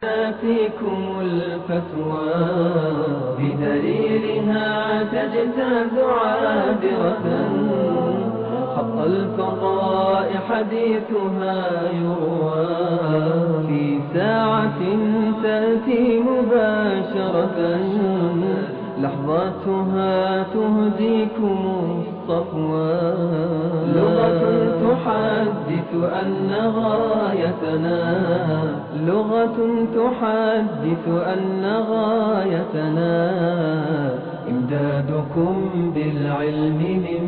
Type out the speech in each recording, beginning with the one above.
تأتيكم الفتوى بدليلها تجتاز عابرة خط الفضاء حديثها يروى في ساعة تأتي مباشرة لحظاتها تهديكم الصفوى لغة تحدث أن غايتنا إمدادكم بالعلم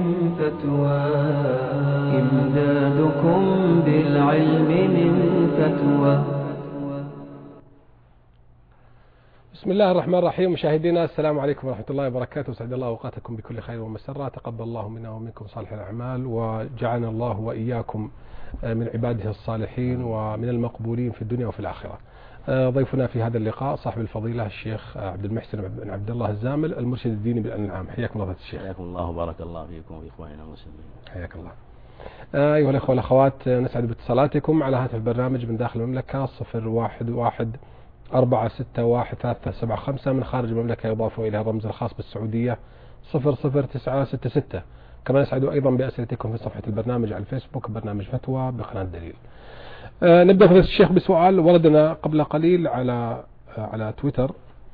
من فتوى. بسم الله الرحمن الرحيم. مشاهدينا السلام عليكم ورحمة الله وبركاته. سعد الله أوقاتكم بكل خير ومسرة. تقبل الله منا ومنكم صالح الأعمال، وجعلنا الله وإياكم من عباده الصالحين ومن المقبولين في الدنيا وفي الآخرة. ضيفنا في هذا اللقاء صاحب الفضيلة الشيخ عبد المحسن بن عبد الله الزامل، المرشد الديني بالأنعام. حياكم الله الشيخ. حياكم الله وبارك الله فيكم وإخواننا المسلمين. حياك الله. أيها الأخوة والأخوات، نسعد باتصالاتكم على هاتف البرنامج من داخل المملكة 011-461-375، من خارج المملكة يضاف إليها الرمز الخاص بالسعودية 00966. كما نسعد أيضا بأسئلتكم في صفحة البرنامج على الفيسبوك، برنامج فتوى بقناة دليل. نبدأ في الشيخ بسؤال وردنا قبل قليل على تويتر.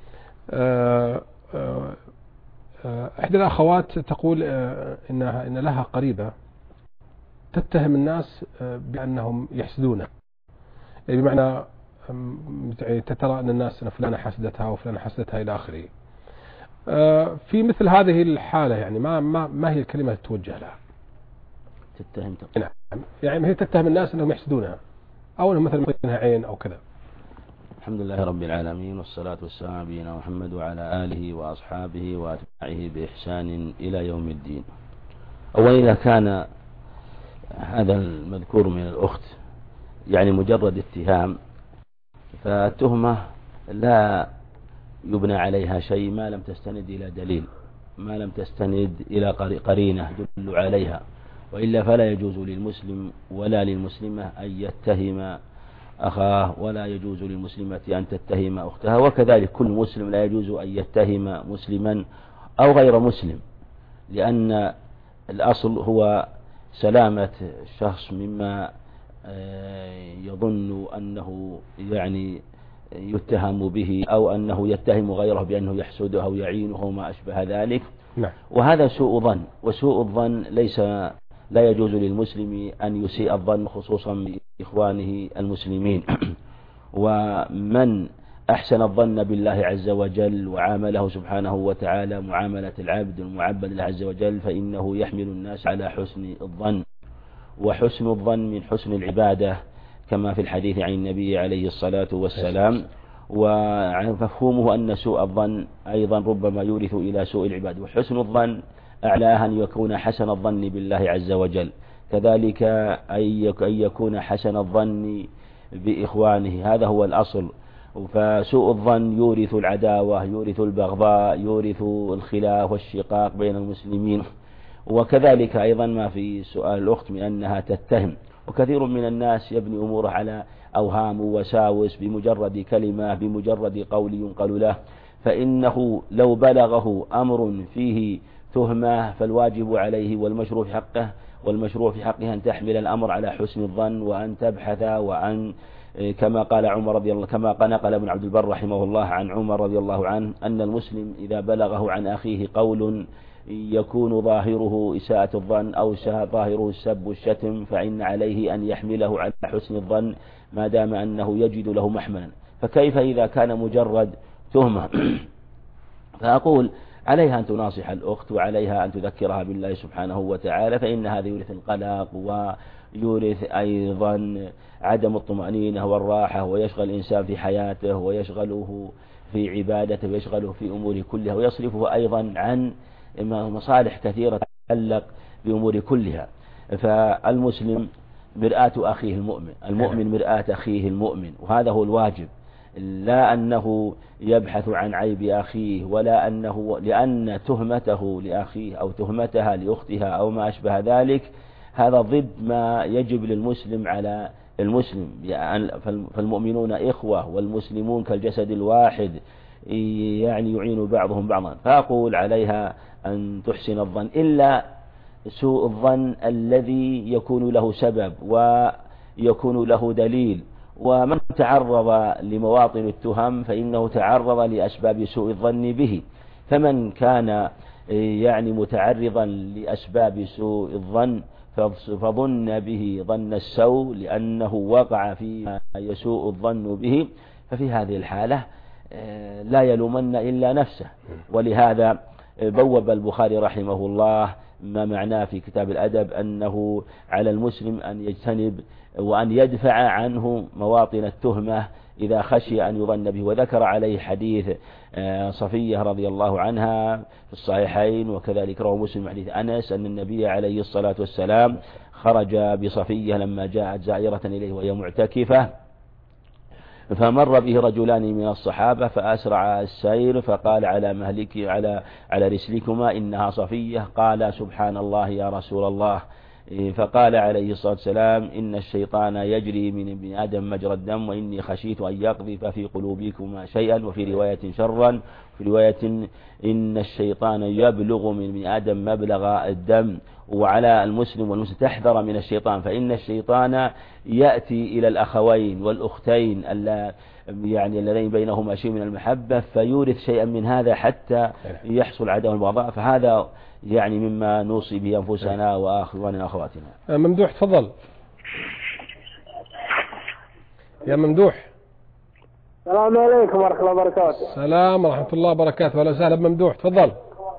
إحدى الأخوات تقول إن لها قريبة تتهم الناس بأنهم يحسدونه، يعني بمعنى تترى أن الناس أن فلانة حسدتها وفلانة حسدتها إلى آخره. في مثل هذه الحالة يعني ما هي الكلمة اللي توجه لها؟ تتهم نعم، يعني هي تتهم الناس أنهم يحسدونها أو أنهم مثلا يعطونها عين أو كذا. الحمد لله رب العالمين، والصلاة والسلام على نبينا محمد وعلى آله وأصحابه وأتباعه بإحسان إلى يوم الدين. أولا، إذا كان هذا المذكور من الأخت يعني مجرد اتهام، فالتهمة لا يبنى عليها شيء ما لم تستند إلى دليل، ما لم تستند إلى قرينة تدل عليها، وإلا فلا يجوز للمسلم ولا للمسلمة أن يتهم أخاه، ولا يجوز للمسلمة أن تتهم أختها، وكذلك كل مسلم لا يجوز أن يتهم مسلما أو غير مسلم، لأن الأصل هو سلامة الشخص مما يظن أنه يعني يتهم به، أو أنه يتهم غيره بأنه يحسده أو يعينه وما أشبه ذلك. نعم. وهذا سوء ظن، وسوء الظن لا يجوز للمسلم أن يسيء الظن خصوصا بإخوانه المسلمين. ومن أحسن الظن بالله عز وجل وعامله سبحانه وتعالى معاملة العبد المعبد له عز وجل، فإنه يحمل الناس على حسن الظن، وحسن الظن من حسن العبادة كما في الحديث عن النبي عليه الصلاة والسلام. ومفهومه أن سوء الظن أيضا ربما يورث إلى سوء العبادة، وحسن الظن أعلاها أن يكون حسن الظن بالله عز وجل، كذلك أن يكون حسن الظن بإخوانه، هذا هو الأصل. فسوء الظن يورث العداوة، يورث البغضاء، يورث الخلاف والشقاق بين المسلمين. وكذلك أيضا ما في سؤال الأخت من أنها تتهم، وكثير من الناس يبني أموره على أوهام ووساوس بمجرد كلمة، بمجرد قول ينقل له، فإنه لو بلغه أمر فيه تهمة فالواجب عليه والمشروع في حقه أن تحمل الأمر على حسن الظن، وأن تبحث، وأن كما قال عمر رضي الله، كما نقل ابن عبد البر رحمه الله عن عمر رضي الله عنه أن المسلم إذا بلغه عن أخيه قول يكون ظاهره إساءة الظن أو ظاهره السب والشتم، فإن عليه أن يحمله على حسن الظن ما دام أنه يجد له محملا. فكيف إذا كان مجرد تهمة؟ فأقول عليها أن تناصح الأخت، وعليها أن تذكرها بالله سبحانه وتعالى، فإن هذا يورث القلق، ويورث أيضا عدم الطمأنينة والراحة، ويشغل الإنسان في حياته، ويشغله في عبادته، ويشغله في أمور كلها، ويصرفه أيضا عن مصالح كثيرة تتعلق بأمور كلها. فالمسلم مرآة أخيه المؤمن، المؤمن مرآة أخيه المؤمن، وهذا هو الواجب، لا أنه يبحث عن عيب أخيه، ولا أنه لأن تهمته لأخيه أو تهمتها لأختها أو ما أشبه ذلك، هذا ضد ما يجب للمسلم على المسلم فالمؤمنون إخوة والمسلمون كالجسد الواحد يعني يعين بعضهم بعضا، فأقول عليها أن تحسن الظن، إلا سوء الظن الذي يكون له سبب ويكون له دليل. ومن تعرض لمواطن التهم فإنه تعرض لأسباب سوء الظن به، فمن كان يعني متعرضا لأسباب سوء الظن فظن به ظن السوء لأنه وقع فيما يسوء الظن به، ففي هذه الحالة لا يلومن إلا نفسه. ولهذا بوب البخاري رحمه الله ما معناه في كتاب الأدب أنه على المسلم أن يجتنب وأن يدفع عنه مواطن التهمة إذا خشي أن يظن به، وذكر عليه حديث صفية رضي الله عنها في الصحيحين، وكذلك رواه مسلم حديث أنس أن النبي عليه الصلاة والسلام خرج بصفية لما جاءت زائرة إليه وهي معتكفة، فمر به رجلان من الصحابة فأسرع السير فقال على مهلك على رسلكما إنها صفية، قال سبحان الله يا رسول الله، فقال عليه الصلاة والسلام إن الشيطان يجري من ابن آدم مجرى الدم وإني خشيت أن يقذف في قلوبكما شيئا، وفي رواية شرا، في رواية إن الشيطان يبلغ من ابن آدم مبلغ الدم. وعلى المسلم والمسلم تحذر من الشيطان، فإن الشيطان يأتي إلى الأخوين والأختين يعني الذين بينهما شيء من المحبة فيورث شيئا من هذا حتى يحصل عداوة البغضاء، فهذا يعني مما نوصي به أنفسنا وأخواننا وأخواتنا. ممدوح تفضل يا ممدوح. السلام عليكم ورحمة الله وبركاته. السلام ورحمة الله وبركاته، أهلا وسهلا بممدوح، تفضل.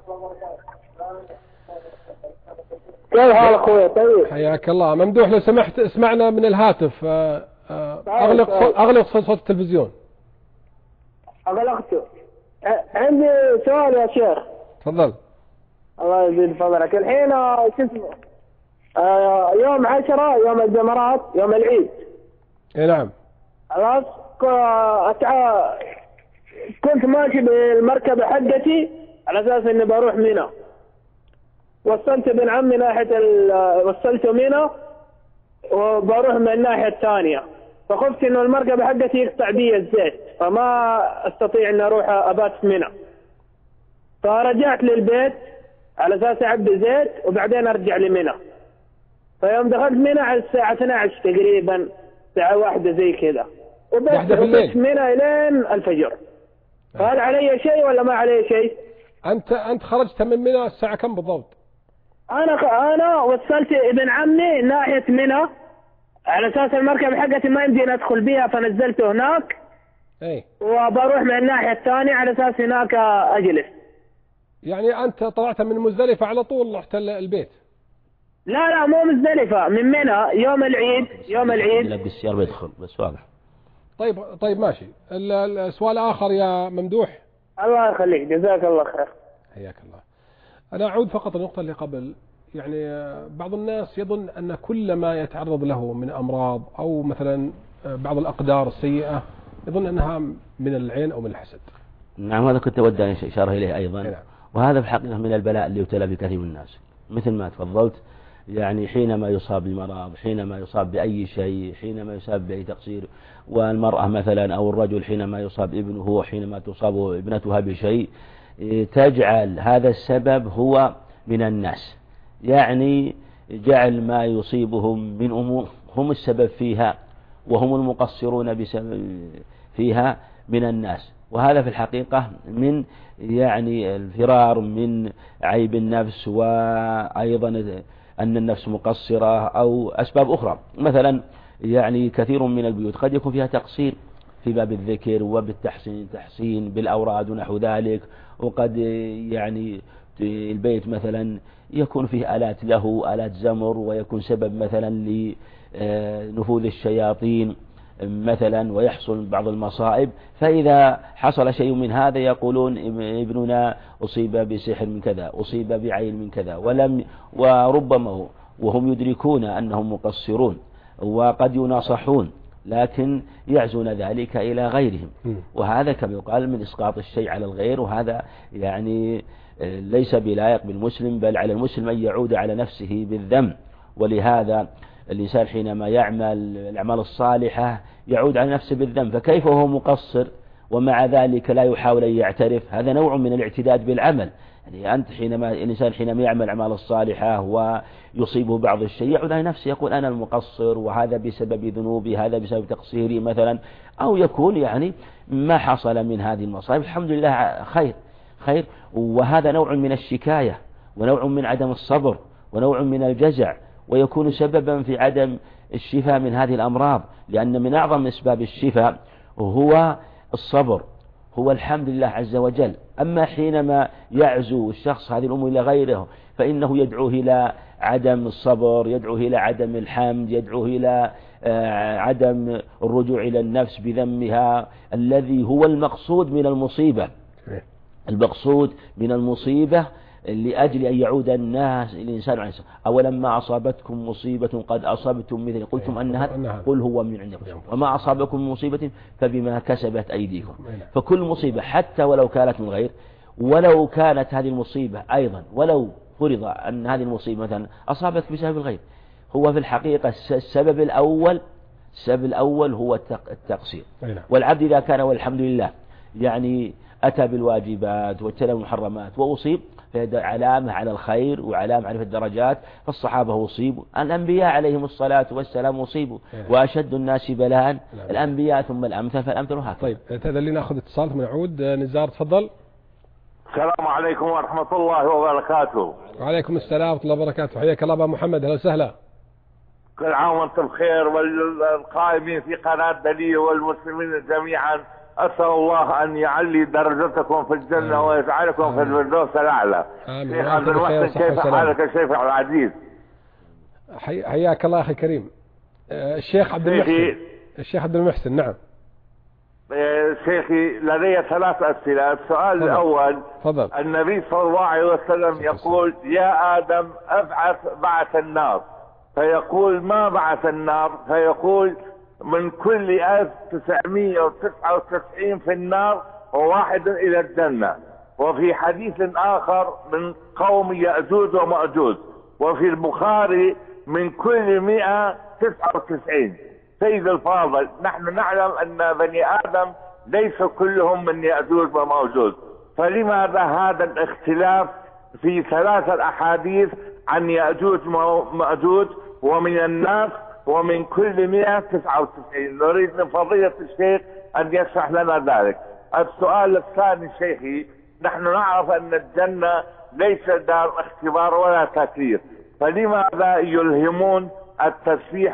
كيف حال أخويا؟ طيب حياك الله. ممدوح لو سمحت اسمعنا من الهاتف، أغلق صوت التلفزيون. أغلقته. عندي سؤال يا شيخ. تفضل. الله يزيد فضلك. الحين شو اسمه يوم 10 يوم الجمرات يوم العيد. نعم. خلاص كنت ماشي بالمركبة حقتي على أساس إني بروح منى. وصلت ابن عمي وصلته منى وبروح من الناحية الثانية، فخفت إنه المركبة حقتي يقطع بي الزيت فما أستطيع إني أروح أبات في منى، فرجعت للبيت على أساس أعبي زيت وبعدين أرجع لمنى. فيوم دخلت منى على الساعة 12 تقريبا، الساعة 1 زي كذا، وبس منى إلين الفجر. فهل علي شيء ولا ما علي شيء؟ أنت خرجت من منى الساعة كم بالضبط؟ أنا وصلت ابن عمي ناحية منى على أساس المركبة حقتي ما يمديني أدخل بيها، فنزلته هناك. أي. وبروح من الناحية الثانية على أساس هناك أجلس. يعني أنت طلعت من مزدلفة على طول رحت البيت؟ لا مو مزدلفة، من منى يوم العيد. يلقي السيارة بيدخل بس واضح. طيب ماشي. السؤال آخر يا ممدوح. الله يخليك، جزاك الله خير. حياك الله. أنا أعود فقط النقطة اللي قبل، يعني بعض الناس يظن أن كل ما يتعرض له من أمراض أو مثلا بعض الأقدار السيئة يظن أنها من العين أو من الحسد. نعم، هذا كنت أود أن أشار إليه أيضا. نعم. وهذا في الحقيقة من البلاء اللي يبتلى بكثير من الناس، مثل ما تفضلت، يعني حينما يصاب بمرض، حينما يصاب بأي شيء، حينما يصاب بأي تقصير، والمرأة مثلا أو الرجل حينما يصاب ابنه، حينما تصاب ابنتها بشيء، تجعل هذا السبب هو من الناس، يعني جعل ما يصيبهم من أمور هم السبب فيها وهم المقصرون بسبب فيها من الناس. وهذا في الحقيقة من يعني الفرار من عيب النفس، وأيضا أن النفس مقصرة أو أسباب أخرى. مثلا يعني كثير من البيوت قد يكون فيها تقصير في باب الذكر وبالتحسين بالأوراد ونحو ذلك، وقد يعني البيت مثلا يكون فيه آلات له، آلات زمر، ويكون سبب مثلا لنفوذ الشياطين مثلا ويحصل بعض المصائب. فإذا حصل شيء من هذا يقولون ابننا أصيب بسحر من كذا، أصيب بعين من كذا، وربما وهم يدركون أنهم مقصرون وقد يناصحون، لكن يعزون ذلك إلى غيرهم، وهذا كما يقال من إسقاط الشيء على الغير، وهذا يعني ليس بلائق بالمسلم، بل على المسلم أن يعود على نفسه بالذنب. ولهذا الإنسان حينما يعمل الأعمال الصالحة يعود على نفسه بالذنب، فكيف وهو مقصر ومع ذلك لا يحاول أن يعترف؟ هذا نوع من الاعتداد بالعمل. يعني أنت الإنسان حينما يعمل الأعمال الصالحة ويصيبه بعض الشيء يعود على نفسه يقول أنا المقصر وهذا بسبب ذنوبي، هذا بسبب تقصيري مثلا، أو يكون يعني ما حصل من هذه المصائب الحمد لله خير. وهذا نوع من الشكاية ونوع من عدم الصبر ونوع من الجزع، ويكون سببا في عدم الشفاء من هذه الأمراض، لأن من أعظم أسباب الشفاء هو الصبر، هو الحمد لله عز وجل. أما حينما يعزو الشخص هذه الأمور إلى غيره فإنه يدعو إلى عدم الصبر، يدعو إلى عدم الحمد، يدعو إلى عدم الرجوع إلى النفس بذمها، الذي هو المقصود من المصيبة. المقصود من المصيبة لأجل أن يعود الإنسان عن نفسه. أولما أصابتكم مصيبة قد أصبتم مثل قلتم أنها قل هو من عند أنفسكم وما أصابكم من مصيبة فبما كسبت أيديكم. فكل مصيبة حتى ولو كانت من غير، ولو كانت هذه المصيبة أيضا ولو فرض أن هذه المصيبة مثلا أصابتك بسبب الغير، هو في الحقيقة السبب الأول هو التقصير. والعبد إذا كان والحمد لله يعني أتى بالواجبات واجتنب المحرمات وأصيب، فهذا علامة على الخير وعلامة على الدرجات. فالصحابة أصيبوا، الأنبياء عليهم الصلاة والسلام أصيبوا، وأشد الناس بلاء الأنبياء ثم الأمثل فالأمثل وهكذا. طيب تذلي نأخذ اتصال ثم نعود. نزار تفضل. السلام عليكم ورحمة الله وبركاته. وعليكم السلام ورحمة الله وبركاته. حياك الله أبو محمد، أهلا وسهلا. كل عام وأنتم بخير، والقائمين في قناة دليل والمسلمين جميعا، أسأل الله أن يعلي درجتكم في الجنة ويجعلكم في الفردوس الأعلى. شيخ عبد المحسن كيف حالك يا شيخ العزيز؟ حياك الله أخي الكريم. الشيخ عبد المحسن. نعم شيخي، لدي 3 أسئلة. السؤال الأول، فضل. النبي صلى الله عليه وسلم يقول يا آدم أبعث بعث النار، فيقول ما بعث النار؟ فيقول من كل 1999 في النار وواحد إلى الجنة. وفي حديث آخر من قوم يأجوج ومأجوج. وفي البخاري من كل 199. سيد الفاضل، نحن نعلم أن بني آدم ليس كلهم من يأجوج ومأجوج، فلماذا هذا الاختلاف في 3 أحاديث عن يأجوج ومأجوج ومن الناس ومن كل 199؟ نريد من فضيلة الشيخ أن يشرح لنا ذلك. السؤال الثاني شيخي، نحن نعرف أن الجنة ليس دار اختبار ولا تكليف، فلماذا يلهمون التسبيح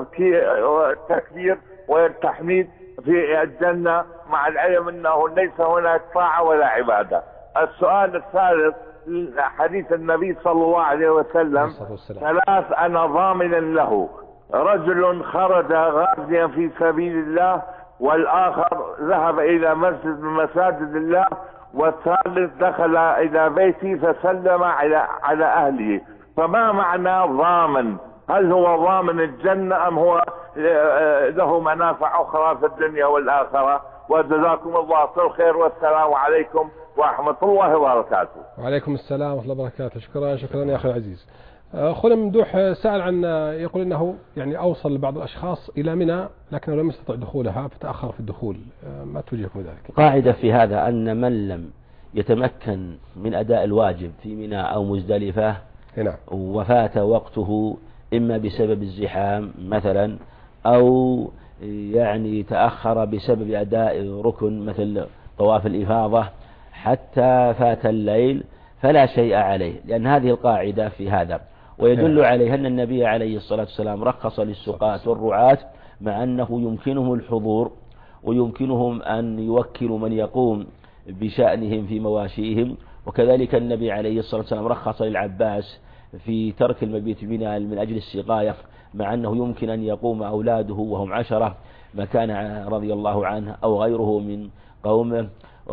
والتكبير والتحميد في الجنة مع العلم أنه ليس هناك طاعة ولا عبادة؟ السؤال الثالث، حديث النبي صلى الله عليه وسلم 3 أنا ضامن له: رجل خرج غازيا في سبيل الله، والآخر ذهب إلى مسجد من مساجد الله، والثالث دخل إلى بيته فسلم على أهله. فما معنى ضامن؟ هل هو ضامن الجنة أم هو له منافع أخرى في الدنيا والآخرة؟ وجزاكم الله كل خير، والسلام عليكم ورحمة الله وبركاته. وعليكم السلام ورحمة الله وبركاته. شكرا يا أخي العزيز. أخونا ممدوح سأل عن، يقول إنه يعني أوصل لبعض الأشخاص إلى منى لكنه لم يستطع دخولها فتأخر في الدخول، ما توجهكم ذلك؟ قاعدة في هذا أن من لم يتمكن من أداء الواجب في منى أو مزدلفة وفات وقته إما بسبب الزحام مثلا أو يعني تأخر بسبب أداء ركن مثل طواف الإفاضة حتى فات الليل فلا شيء عليه، لأن هذه القاعدة في هذا. ويدل عليه أن النبي عليه الصلاة والسلام رخص للسقاة والرعاة مع أنه يمكنهم الحضور ويمكنهم أن يوكلوا من يقوم بشأنهم في مواشيهم. وكذلك النبي عليه الصلاة والسلام رخص للعباس في ترك المبيت بنا من أجل السقاية مع أنه يمكن أن يقوم أولاده وهم 10 مكان رضي الله عنه أو غيره من قومه،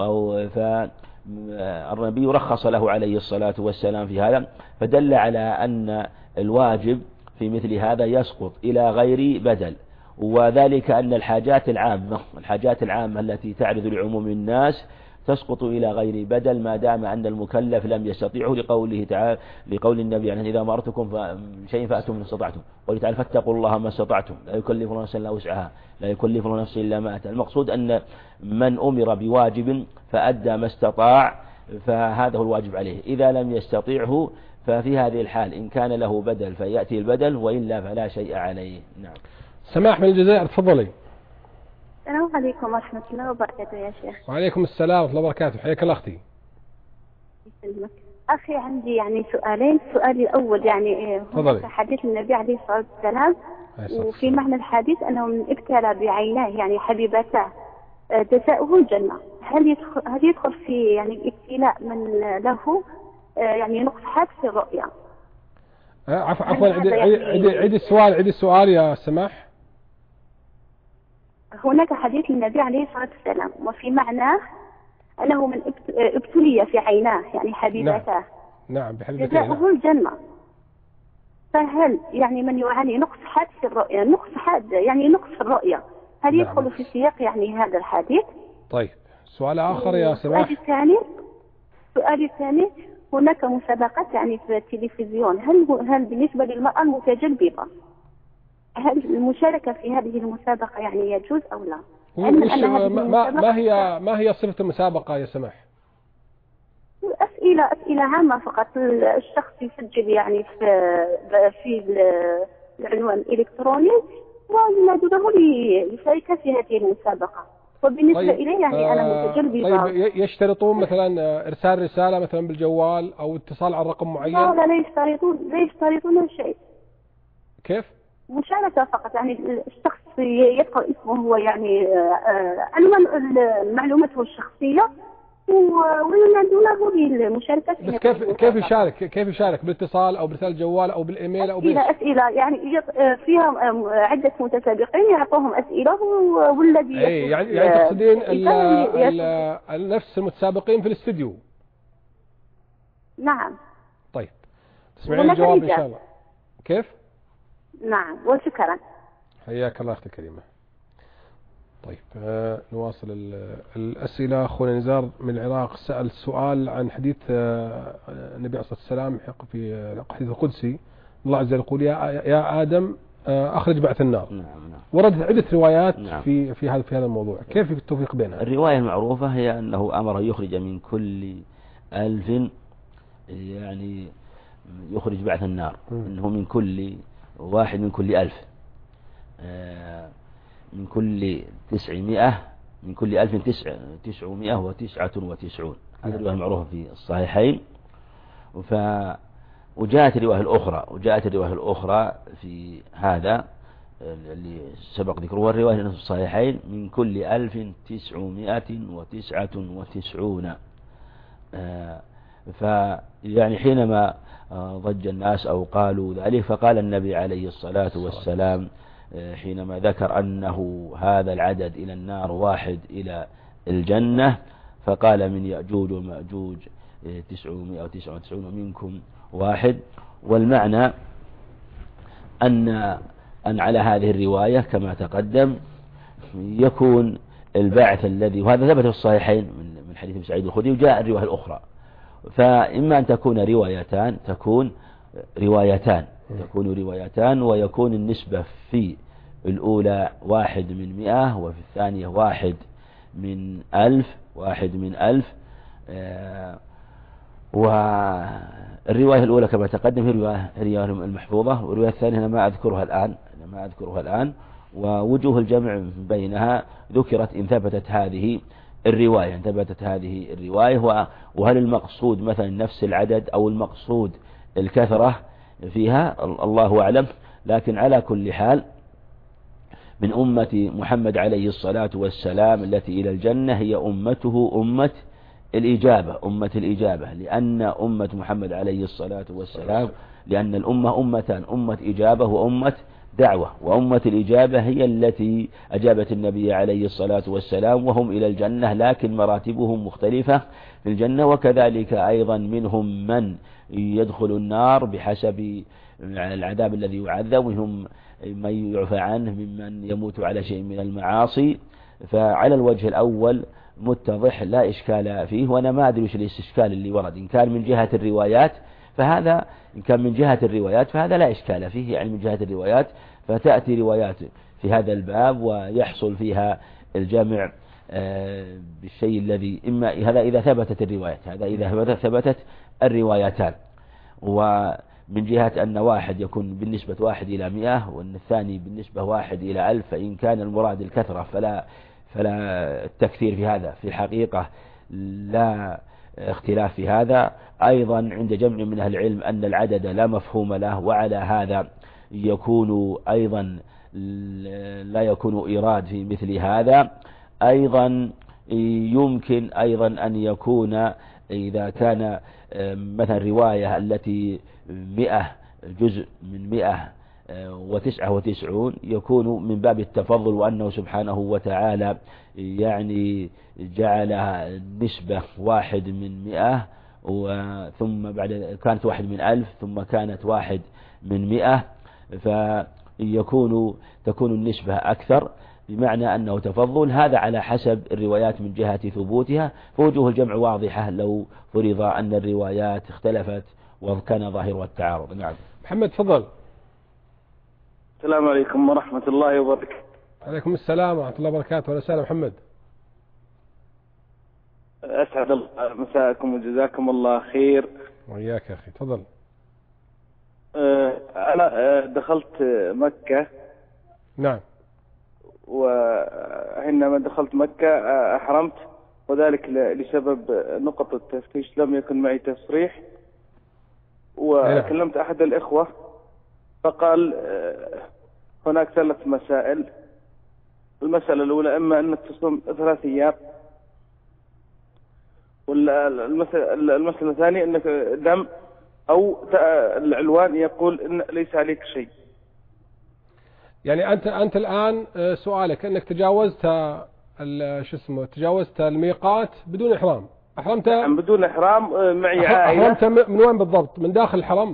فالنبي رخص له عليه الصلاة والسلام في هذا. فدل على أن الواجب في مثل هذا يسقط إلى غير بدل، وذلك أن الحاجات العامة التي تعرض لعموم الناس تسقط إلى غير بدل ما دام أن المكلف لم يستطيعه، لقوله تعالى، لقول النبي يعني إذا أمرتكم شيء فأتوا من استطعتم، قوله تعالى فاتقوا الله ما استطعتم، لا يكلف الله نفسا إلا وسعها، لا يكلف الله نفسا إلا ما أتى. المقصود أن من أمر بواجب فأدى ما استطاع فهذا هو الواجب عليه، إذا لم يستطيعه ففي هذه الحال إن كان له بدل فيأتي البدل، وإلا فلا شيء عليه. نعم. سماح من الجزائر، تفضلي. السلام عليكم ورحمة الله وبركاته يا شيخ. وعليكم السلام ورحمة الله وبركاته، حياك الله أختي. يسلمك. أخي عندي يعني سؤالين. السؤال الأول يعني هناك حديث النبي عليه الصلاة والسلام، وفي معنى الحديث أنه من ابتلى بعيناه يعني حبيبتاه جزاؤه الجنة. هل يدخل في يعني الابتلاء من له يعني نقص في الرؤيا؟ عفوا عيد السؤال يا سماح. هناك حديث النبي عليه الصلاة والسلام وفي معناه أنه من ابتلي في عيناه يعني حبيبتاه. نعم بحبيبتاه جزاؤه الجنة. فهل يعني من يعاني نقص حاد في الرؤيا، نقص حاد يعني نقص في الرؤيا، هل يدخل في سياق يعني هذا الحديث؟ طيب سؤال آخر يا سماح. السؤال الثاني هناك مسابقات يعني في التلفزيون، هل بالنسبة للمرأة المتجلببة هل المشاركة في هذه المسابقة يعني يجوز أو لا؟ ما هي صفة المسابقة يا سماح؟ أسئلة عامة فقط. الشخص يسجل يعني في العنوان الإلكتروني وينادوا له للشركة في هذه المسابقة. وبالنسبة إلي يعني أنا متجلبة. طيب يشترطون مثلا إرسال رسالة مثلا بالجوال أو اتصال على رقم معين؟ لا يشترطون شيء. كيف؟ مشاركة فقط، يعني الشخص يدخل اسمه هو يعني عنوان معلوماته الشخصية وينادونه للمشاركة. بس كيف يشارك بالاتصال أو برسالة جوال أو بالإيميل أو أسئلة يعني فيها عدة متسابقين يعطوهم أسئلة والذي يعني تقصدين نفس المتسابقين في الاستديو؟ نعم. طيب تسمعين الجواب إن شاء الله. كيف؟ نعم وشكرا. حياك الله أختي الكريمة. طيب نواصل الأسئلة. أخونا نزار من العراق سأل سؤال عن حديث النبي عليه الصلاة والسلام في الحديث القدسي، الله عز وجل يقول يا آدم أخرج بعث النار. نعم. وردت عدة روايات نعم. في هذا الموضوع، كيف التوفيق بينها؟ الرواية المعروفة هي أنه أمر يخرج من كل 1000 يعني يخرج بعث النار، أنه من كل واحد من كل 1000 من كل 900 من كل 1999. هذه الرواية المعروفة في الصحيحين. وجاءت الرواية الأخرى في هذا اللي سبق ذكره، والرواية في الصحيحين من كل 1999. فيعني حينما ضج الناس أو قالوا ذلك، فقال النبي عليه الصلاة والسلام حينما ذكر أنه هذا العدد إلى النار 1 إلى الجنة، فقال من يأجوج ومأجوج 999 ومنكم 1. والمعنى أن على هذه الرواية كما تقدم يكون البعث الذي، وهذا ثبت في الصحيحين من حديث ابن سعيد الخدري، وجاء الرواية الأخرى، فإما أن تكون روايتان ويكون النسبة في الأولى 1 من 100 وفي الثانية 1 من 1000. والرواية الأولى كما تقدم هي الرواية المحفوظة، والرواية الثانية أنا ما أذكرها الآن، ووجوه الجمع بينها ذكرت إن ثبتت هذه الرواية، وهل المقصود مثلا نفس العدد أو المقصود الكثرة فيها الله أعلم. لكن على كل حال من أمة محمد عليه الصلاة والسلام التي إلى الجنة هي أمته أمة الإجابة، لأن أمة محمد عليه الصلاة والسلام، لأن الأمة أمتان، أمة إجابة وأمة دعوة، وأمة الإجابة هي التي أجابت النبي عليه الصلاة والسلام وهم إلى الجنة، لكن مراتبهم مختلفة في الجنة. وكذلك أيضا منهم من يدخل النار بحسب العذاب الذي يعذب، ومنهم من يعفى عنه ممن يموت على شيء من المعاصي. فعلى الوجه الأول متضح لا إشكال فيه. وأنا ما أدري وش الإشكال اللي ورد، إن كان من جهة الروايات فهذا، إن كان من جهة الروايات فهذا لا إشكال فيه، يعني من جهة الروايات فتأتي روايات في هذا الباب ويحصل فيها الجمع بالشيء الذي إما هذا إذا ثبتت الروايات، هذا إذا ثبتت الروايتان. ومن جهة أن واحد يكون بالنسبة 1 إلى 100 وأن الثاني بالنسبة 1 إلى 1000، فإن كان المراد الكثرة فلا التكثير في هذا، في الحقيقة لا اختلاف في هذا. أيضا عند جمع من أهل العلم أن العدد لا مفهوم له، وعلى هذا يكون أيضا لا يكون إيراد في مثل هذا. أيضا يمكن أيضا أن يكون إذا كان مثلا رواية التي 100 جزء من 199 يكون من باب التفضل، وأنه سبحانه وتعالى يعني جعلها نسبة 1 من 100 ثم بعد كانت 1 من 1000 ثم كانت 1 من 100، تكون النسبة أكثر، بمعنى أنه تفضل. هذا على حسب الروايات من جهة ثبوتها، فوجوه الجمع واضحة لو فرض أن الروايات اختلفت وكان ظاهرها التعارض. نعم. محمد تفضل. السلام عليكم ورحمة الله وبركاته. عليكم السلام ورحمة الله وبركاته. ولا سلام محمد. أسعد الله مساءكم وجزاكم الله خير. وإياك يا أخي تفضل. أنا دخلت مكة. نعم. وحينما دخلت مكة أحرمت، وذلك لسبب نقطة التفتيش لم يكن معي تصريح، وكلمت أحد الإخوة فقال هناك 3 مسائل. المسألة الأولى إما أنك تصوم 3 أيام، والمسألة الثانية أنك دم، أو العلوان يقول إن ليس عليك شيء. يعني أنت الآن سؤالك أنك تجاوزت تجاوزت الميقات بدون إحرام. أحرمت بدون إحرام معي عائلة. أحرمت من وين بالضبط؟ من داخل الحرم؟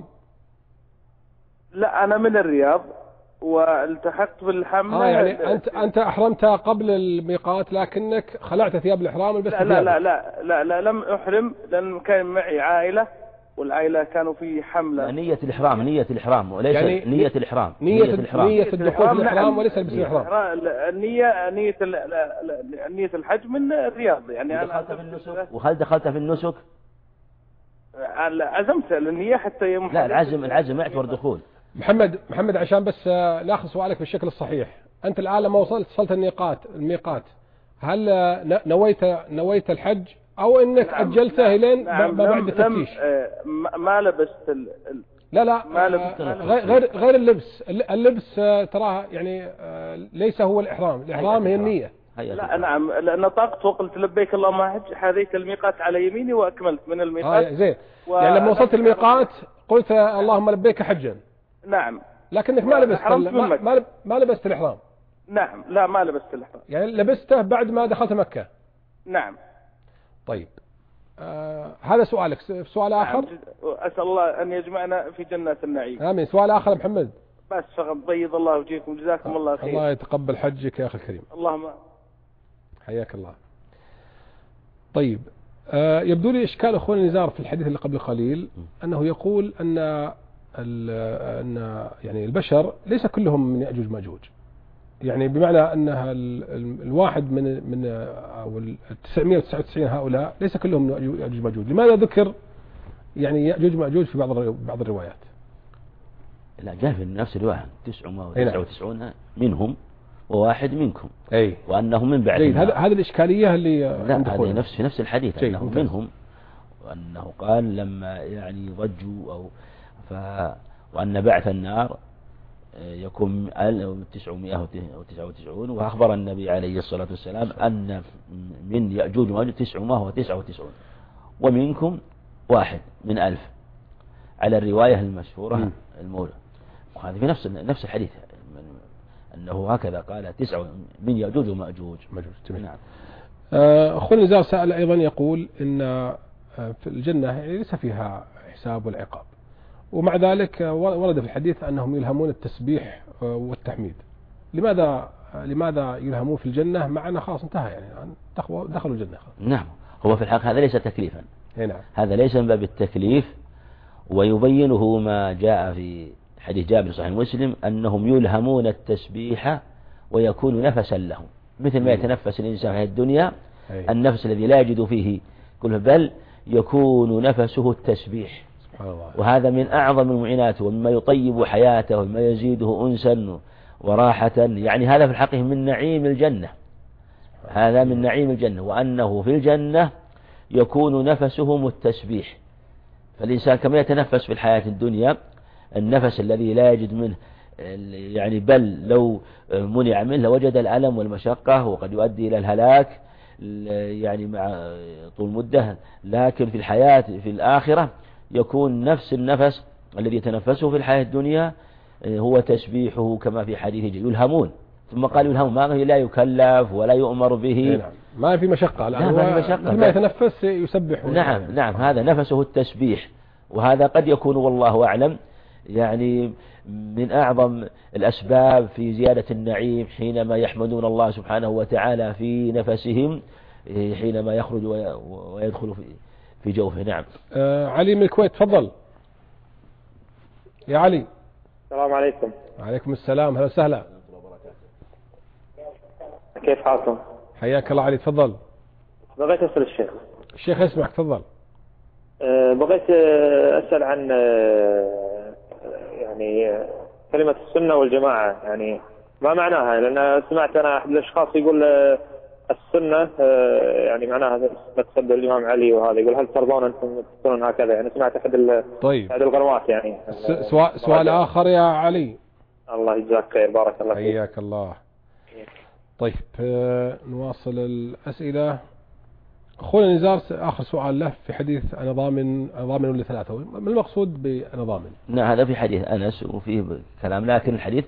لا أنا من الرياض والتحقت بالحملة. يعني أنت أحرمت قبل الميقات لكنك خلعت ثياب الإحرام ولبست ثيابك. لا لم أحرم، لأن كان معي عائلة والعائلة كانوا في حملة. نية الإحرام وليس يعني نية الإحرام. نية الدخول في الإحرام وليس لبس الإحرام. نية الحج من الرياض. يعني أنا وهل دخلت في النسك؟ عزمت النية حتى يوم. لا العزم يعتبر دخول. محمد عشان بس ناخذ سؤالك بالشكل الصحيح. أنت الآن لما وصلت الميقات هل نويت الحج أو إنك أجلته إلين ما بعد التفتيش؟ ما لبست لا ما لبست غير اللبس تراه يعني ليس هو الإحرام هي النية. لا نعم، لأن طقت وقلت لبيك اللهم حج، حذيت الميقات على يميني وأكملت من الميقات. زين. يعني لما وصلت الميقات قلت اللهم لبيك حجا. نعم. لكنك ما لبست الإحرام. نعم. لا ما لبست الإحرام. يعني لبسته بعد ما دخلت مكة. نعم. طيب هذا سؤالك. سؤال آخر؟ نعم. أسأل الله أن يجمعنا في جنات النعيم. آمين. سؤال آخر محمد. بس فقط بيض الله وجهكم جزاكم الله خير. الله يتقبل حجك يا أخي الكريم. اللهم حياك الله. طيب يبدو لي إشكال أخونا نزار في الحديث اللي قبل قليل أنه يقول أن يعني البشر ليس كلهم من يأجوج ماجوج، يعني بمعنى أنها الواحد من أو 999 هؤلاء ليس كلهم من يأجوج ماجوج. لماذا ذكر يعني يأجوج ماجوج في بعض الروايات؟ لا جاء في نفس الرواية 999 منهم وواحد منكم. وأنه من بعد. هذه الإشكالية اللي لا هذا في نفس الحديث أنه منهم، وأنه قال لما يعني ضجوا وأن بعث النار يكون 999، وأخبر النبي عليه الصلاة والسلام أن من يأجوج وماجوج 999 ومنكم 1 من 1000 على الرواية المشهورة المولى. وهذا في نفس الحديث أنه هكذا قال 9 من يأجوج وماجوج. نعم. أخونا نزار سأل أيضا يقول إن في الجنة ليس فيها حساب والعقاب، ومع ذلك ورد في الحديث أنهم يلهمون التسبيح والتحميد. لماذا يلهمون في الجنة مع أنه خلاص انتهى يعني دخلوا الجنة خلاص. نعم، هو في الحقيقة هذا ليس تكليفا. نعم. هذا ليس من باب التكليف، ويبينه ما جاء في حديث جابر صحيح مسلم أنهم يلهمون التسبيح ويكون نفسا لهم، مثل ما يتنفس الإنسان في الدنيا النفس الذي لا يجد فيه كله، بل يكون نفسه التسبيح. سبحان الله. وهذا من أعظم المعينات ومما يطيب حياته ومما يزيده أنسا وراحة. يعني هذا في الحقيقة من نعيم الجنة، هذا من نعيم الجنة، وأنه في الجنة يكون نفسهم التسبيح. فالإنسان كما يتنفس في الحياة الدنيا النفس الذي لا يجد منه يعني، بل لو منع منه لوجد الألم والمشقة وقد يؤدي إلى الهلاك يعني مع طول مدة. لكن في الحياة في الآخرة يكون نفس النفس الذي يتنفسه في الحياة الدنيا هو تسبيحه، كما في حديث يلهمون. ثم قال يلهمون، ما لا يكلف ولا يؤمر به. نعم. ما في مشقة، لا ما في مشقة، ما يتنفس يسبح. نعم هذا نفسه التسبيح. وهذا قد يكون والله أعلم يعني من أعظم الأسباب في زيادة النعيم، حينما يحمدون الله سبحانه وتعالى في نفسهم حينما يخرج ويدخل في جوفه. نعم. علي من الكويت، تفضل يا علي. السلام عليكم. وعليكم السلام، هلا وسهلا. كيف حالكم؟ حياك الله علي، تفضل. بغيت أسأل الشيخ يسمعك، تفضل. بغيت أسأل عن يعني كلمة السنة والجماعة، يعني ما معناها؟ لأن سمعت أنا أحد الأشخاص يقول السنة يعني معناها مذهب الإمام علي، وهذا يقول هل ترضون أنتم تكونون هكذا؟ يعني سمعت أحد طيب. أحد القنوات يعني. سؤال آخر يا علي. الله يجزاك خير، بارك الله فيك. حياك الله. طيب نواصل الأسئلة. أخونا نزار آخر سؤال له في حديث أنا ضامن ولا ثلاثة، ما المقصود بأنا ضامن؟ نعم، هذا في حديث أنس وفيه كلام، لكن الحديث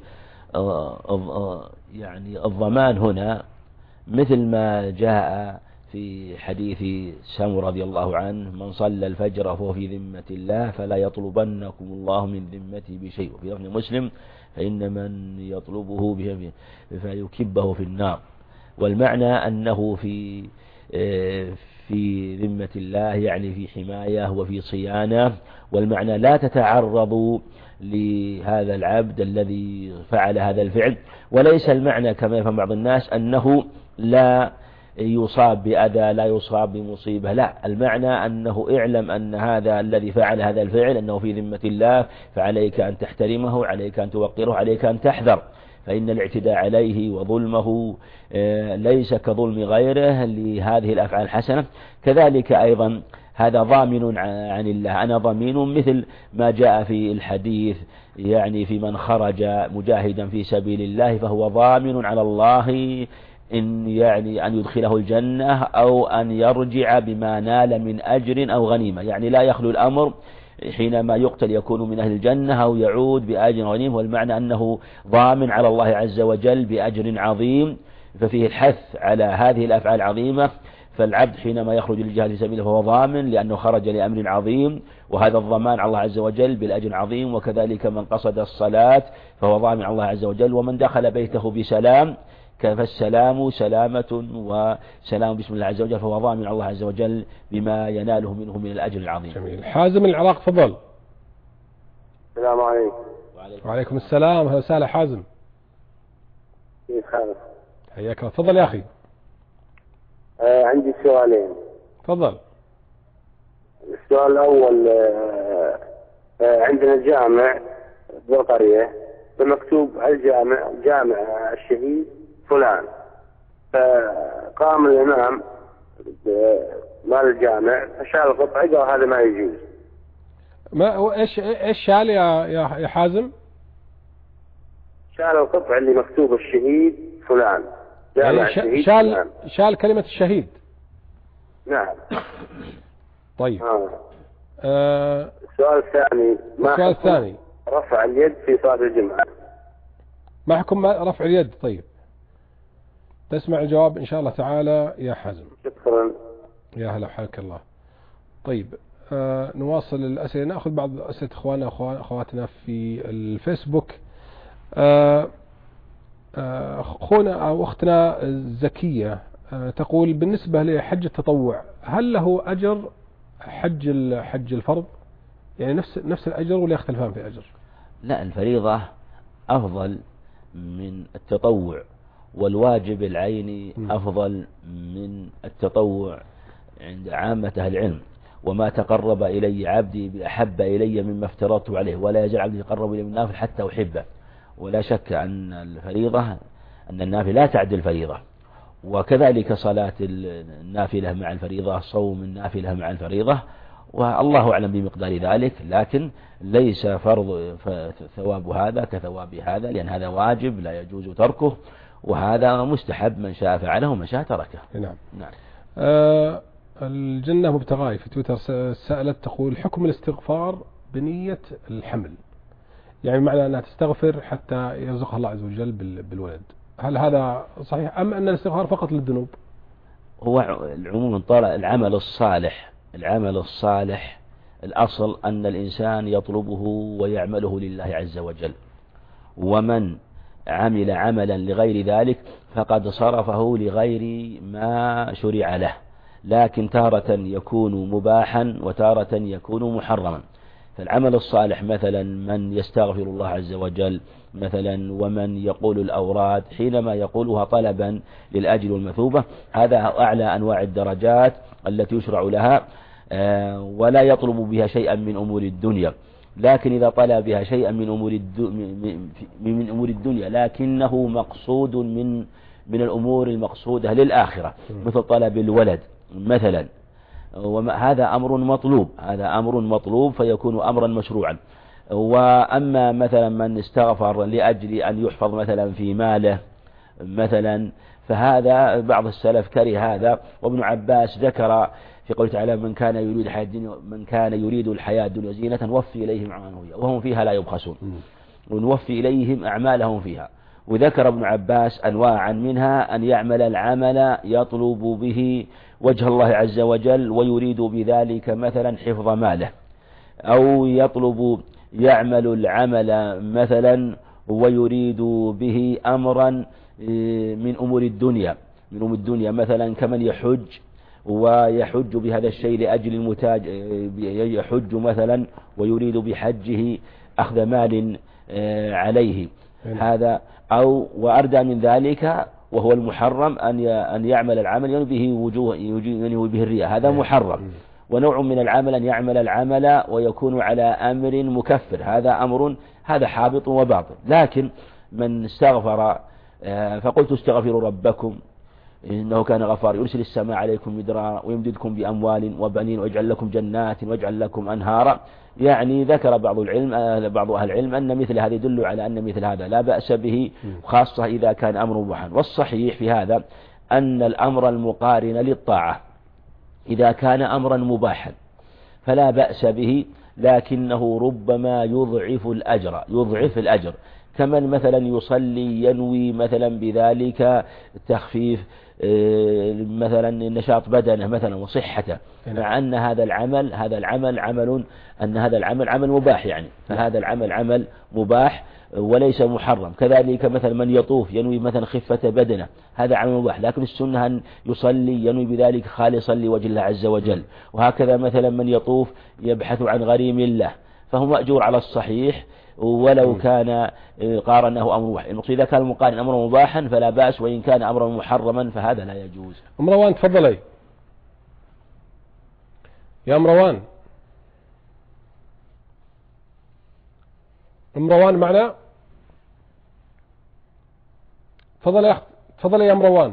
يعني الضمان هنا مثل ما جاء في حديث سمر رضي الله عنه: من صلى الفجر فهو في ذمة الله فلا يطلبنكم الله من ذمته بشيء. وفي لفظ مسلم: فإن من يطلبه به فيكبه في النار. والمعنى أنه في ذمة الله، يعني في حماية وفي صيانة. والمعنى لا تتعرضوا لهذا العبد الذي فعل هذا الفعل. وليس المعنى كما يفهم بعض الناس أنه لا يصاب بأذى، لا يصاب بمصيبة، لا. المعنى أنه اعلم أن هذا الذي فعل هذا الفعل أنه في ذمة الله، فعليك أن تحترمه، عليك أن توقره، عليك أن تحذر. فإن الاعتداء عليه وظلمه ليس كظلم غيره لهذه الأفعال الحسنة. كذلك أيضا هذا ضامن عن الله، أنا ضمين، مثل ما جاء في الحديث يعني في من خرج مجاهدا في سبيل الله فهو ضامن على الله إن يعني أن يدخله الجنة أو أن يرجع بما نال من أجر أو غنيمة. يعني لا يخلو الأمر، حينما يقتل يكون من أهل الجنة أو يعود بأجر غنيم. والمعنى أنه ضامن على الله عز وجل بأجر عظيم. ففيه الحث على هذه الأفعال العظيمة. فالعبد حينما يخرج للجهاد في سبيله فهو ضامن لأنه خرج لأمر عظيم، وهذا الضمان على الله عز وجل بالأجر العظيم. وكذلك من قصد الصلاة فهو ضامن على الله عز وجل. ومن دخل بيته بسلام فالسلام سلامة وسلام بسم الله عز وجل، فهو ضامن الله عز وجل بما يناله منه من الأجر العظيم. جميل. حازم من العراق، تفضل. السلام عليكم. وعليكم السلام، أهلا وسهلا حازم. كيف حالك؟ حياك الله، تفضل يا أخي. عندي سؤالين. تفضل. السؤال الأول، عندنا جامع بالقرية فمكتوب الجامع جامع الشهيد فلان، فقام الإمام مال الجامع فشال القطعة قال هذا ما يجوز. ما ايش شال يا حازم؟ شال القطعة اللي مكتوب الشهيد فلان، جامع يعني الشهيد فلان. شال كلمة الشهيد. نعم. طيب. السؤال الثاني، السؤال الثاني: رفع اليد في صلاة الجمعة. ما حكم رفع اليد؟ طيب تسمع الجواب إن شاء الله تعالى يا حازم. شكرا. يا هلا، حياك الله. طيب نواصل الأسئلة، نأخذ بعض أسئلة إخواننا وأخواتنا في الفيسبوك. أخونا أو أختنا زكية تقول بالنسبة لحج التطوع هل له أجر حج الفرض؟ يعني نفس الأجر ولا يختلفان في الأجر؟ لا، الفريضة أفضل من التطوع، والواجب العيني أفضل من التطوع عند عامة أهل العلم. وما تقرب إلي عبدي بأحب إلي مما افترضت عليه، ولا يزال عبدي يتقرب إلي بالنافل حتى أحبه. ولا شك أن الفريضة أن النافلة لا تعدل الفريضة، وكذلك صلاة النافلة مع الفريضة، صوم النافلة مع الفريضة، والله أعلم بمقدار ذلك. لكن ليس فرض ثواب هذا كثواب هذا، لأن هذا واجب لا يجوز تركه، وهذا مستحب من شاء فعله ومن شاء تركه. نعم. نعم. الجنة مبتغاي في تويتر سألت تقول حكم الاستغفار بنية الحمل، يعني معنى أنها تستغفر حتى يرزقها الله عز وجل بالولد، هل هذا صحيح أم أن الاستغفار فقط للذنوب؟ هو العموم طالع العمل الصالح الأصل أن الإنسان يطلبه ويعمله لله عز وجل، ومن عمل عملا لغير ذلك فقد صرفه لغير ما شرع له، لكن تارة يكون مباحا وتارة يكون محرما. فالعمل الصالح مثلا من يستغفر الله عز وجل مثلا، ومن يقول الأوراد حينما يقولها طلبا للأجر والمثوبة، هذا أعلى أنواع الدرجات التي يشرع لها، ولا يطلب بها شيئا من أمور الدنيا. لكن إذا طلب بها شيئا من أمور الدنيا لكنه مقصود من الأمور المقصودة للآخرة، مثل طلب الولد مثلا، هذا أمر مطلوب فيكون أمرا مشروعا. وأما مثلا من استغفر لأجل أن يحفظ مثلا في ماله مثلا، فهذا بعض السلف كره هذا. وابن عباس ذكر في قوله تعالى من كان يريد الحياة الدنيا زينة نوفي إليهم أعمالهم وهم فيها لا يبخسون، ونوفي إليهم أعمالهم فيها. وذكر ابن عباس أنواعا منها أن يعمل العمل يطلب به وجه الله عز وجل ويريد بذلك مثلا حفظ ماله، أو يعمل العمل مثلا ويريد به أمرا من أمور الدنيا مثلا كمن يحج بهذا الشيء لأجل المتاج، يحج مثلا ويريد بحجه أخذ مال عليه، هذا وأردى من ذلك وهو المحرم أن يعمل العمل ينوي به الرياء، هذا محرم. ونوع من العمل أن يعمل العمل ويكون على أمر مكفر، هذا حابط وباطل. لكن من استغفر فقلت استغفروا ربكم إنه كان غفار يرسل السماء عليكم مدرارا ويمددكم بأموال وبنين ويجعل لكم جنات ويجعل لكم أنهارا، يعني ذكر بعض أهل العلم أن مثل هذا يدل على أن مثل هذا لا بأس به، خاصة إذا كان أمر مباحا. والصحيح في هذا أن الأمر المقارن للطاعة إذا كان أمرا مباحا فلا بأس به، لكنه ربما يضعف الأجر، كمن مثلا يصلي ينوي مثلا بذلك تخفيف مثلا نشاط بدنه مثلا وصحته، مع أن هذا العمل عمل مباح، يعني فهذا العمل عمل مباح وليس محرم. كذلك مثلا من يطوف ينوي مثلا خفة بدنه، هذا عمل مباح، لكن السنة أن يصلي ينوي بذلك خالصا لوجه الله عز وجل. وهكذا مثلا من يطوف يبحث عن غريم الله فهو مأجور على الصحيح ولو كان قارنه أمر مباح. المقصود إذا كان المقارن أمر مباحا فلا بأس، وإن كان أمرا محرما فهذا لا يجوز. مروان تفضلي يا مروان. معنا؟ تفضلي يا مروان.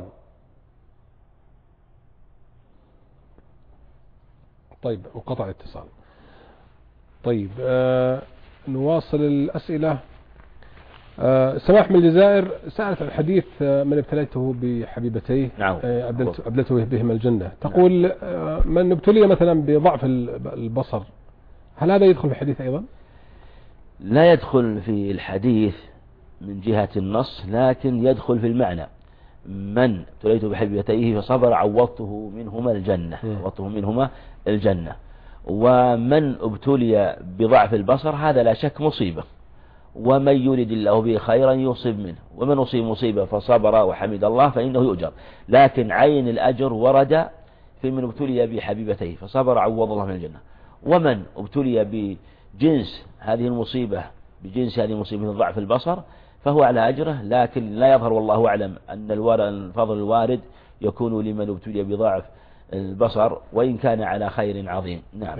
طيب انقطع الاتصال. طيب نواصل الأسئلة. سماح من الجزائر سألت عن حديث من ابتليته بحبيبتيه، نعم. أبدلته بهما الجنة. تقول من ابتلي مثلا بضعف البصر هل هذا يدخل في الحديث أيضا؟ لا يدخل في الحديث من جهة النص، لكن يدخل في المعنى. من ابتليته بحبيبتيه فصبر عوضته منهما الجنة. ومن ابتلي بضعف البصر هذا لا شك مصيبة، ومن يرد الله به خيرا يصب منه، ومن أصيب مصيبة فصبر وحمد الله فإنه يؤجر. لكن عين الأجر ورد في من ابتلي بحبيبتيه فصبر عوض الله من الجنة. ومن ابتلي بجنس هذه المصيبة من ضعف البصر فهو على أجره، لكن لا يظهر والله أعلم أن الفضل الوارد يكون لمن ابتلي بضعف البصر وإن كان على خير عظيم. نعم.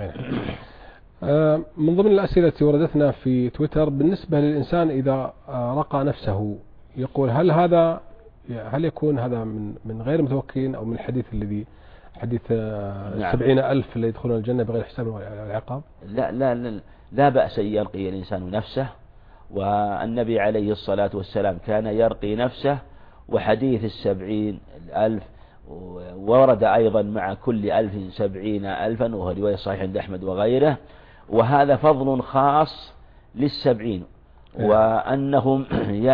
من ضمن الأسئلة التي وردتنا في تويتر بالنسبة للإنسان إذا رقى نفسه، يقول هل يكون هذا من غير متوكلين أو من الحديث الذي حديث 70,000 اللي يدخلون الجنة بغير حساب ولا عقاب؟ لا بأس أن يرقي الإنسان نفسه، والنبي عليه الصلاة والسلام كان يرقي نفسه، وحديث 70,000 ورد أيضا مع كل 1000 70,000، وهو رواية صحيح عند أحمد وغيره، وهذا فضل خاص لل70، وأنهم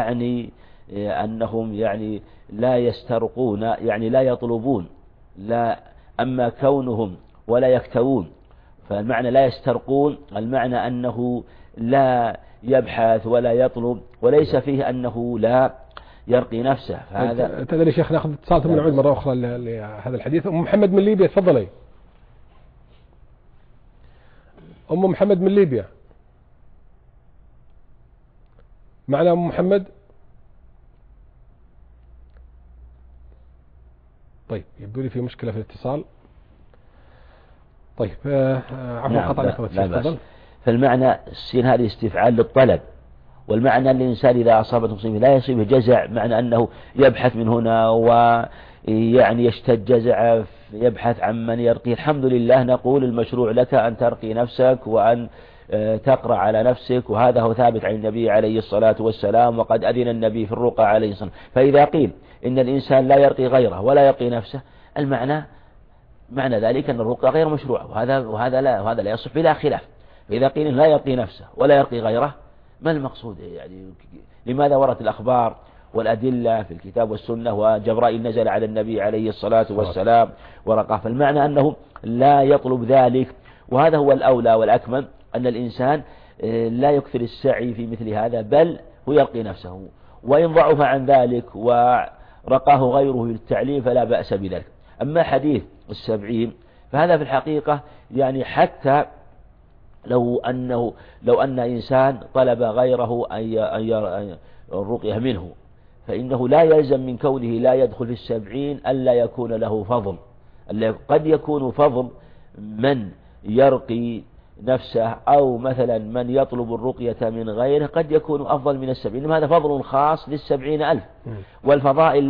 يعني لا يسترقون، يعني لا يطلبون، لا أما كونهم ولا يكتوون، فالمعنى لا يسترقون المعنى أنه لا يبحث ولا يطلب، وليس فيه أنه لا يرقي نفسه. فهذا تدري شيخ ناخذ اتصال ثم نعود مرة أخرى لهذا الحديث. أم محمد من ليبيا تفضلي. أم محمد من ليبيا معنا. أم محمد طيب يبدو لي في مشكلة في الاتصال. طيب عفوا قطعنا تفضل. فالمعنى السين هذه استفعال للطلب، والمعنى الإنسان إذا أصابته مصيبة لا يصيبه جزع، معنى أنه يبحث من هنا ويعني يشتد جزع يبحث عن من يرقيه. الحمد لله نقول المشروع لك أن ترقي نفسك وأن تقرأ على نفسك، وهذا هو ثابت عن النبي عليه الصلاة والسلام، وقد أذن النبي في الرقى عليه الصلاة والسلام. فإذا قيل إن الإنسان لا يرقي غيره ولا يرقي نفسه، معنى ذلك أن الرقى غير مشروع، وهذا لا يصح بلا خلاف. فإذا قيل لا يرقي نفسه ولا يرقي غيره، ما المقصود؟ يعني لماذا وردت الأخبار والأدلة في الكتاب والسنة، وجبرائيل نزل على النبي عليه الصلاة والسلام ورقاه؟ فالمعنى أنه لا يطلب ذلك، وهذا هو الأولى والأكمل، أن الإنسان لا يكثر السعي في مثل هذا، بل هو يرقي نفسه، وإن ضعف عن ذلك ورقاه غيره للتعليم فلا بأس بذلك. أما حديث 70 فهذا في الحقيقة يعني حتى لو أن إنسان طلب غيره أن الرقية منه، فإنه لا يلزم من كونه لا يدخل في 70 ألا يكون له فضل. قد يكون فضل من يرقي نفسه، أو مثلا من يطلب الرقية من غيره قد يكون أفضل من 70، إنما هذا فضل خاص ل70,000، والفضائل